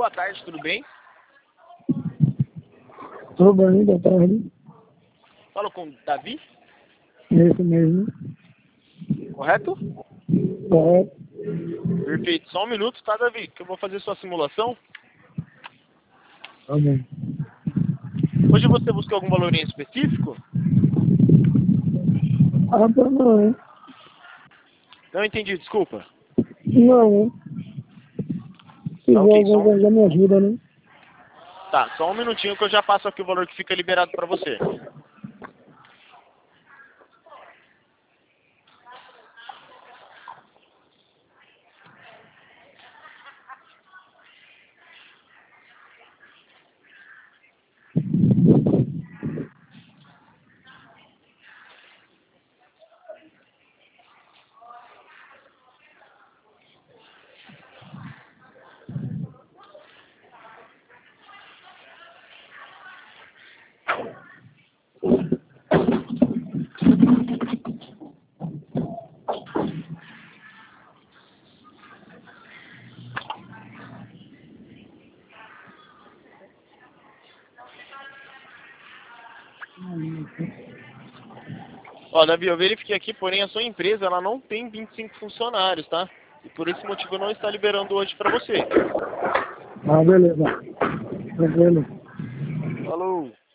boa tarde, tudo bem? Tudo bem, boa tarde. Falo com o Davi, Esse mesmo. correto? Correto. Perfeito, só um minuto, tá, Davi? Que eu vou fazer sua simulação. Tá bom. Hoje você buscou algum valor em específico? Ah, tá não. Não entendi, desculpa. Não. Se Tá tiver ok, alguma coisa, me ajuda, né? Tá, só um minutinho que eu já passo aqui o valor que fica liberado pra você. Ó, Davi, eu verifiquei aqui, porém a sua empresa ela não tem 25 funcionários, tá? E por esse motivo não está liberando hoje pra você. Ah, beleza. Tranquilo. Falou!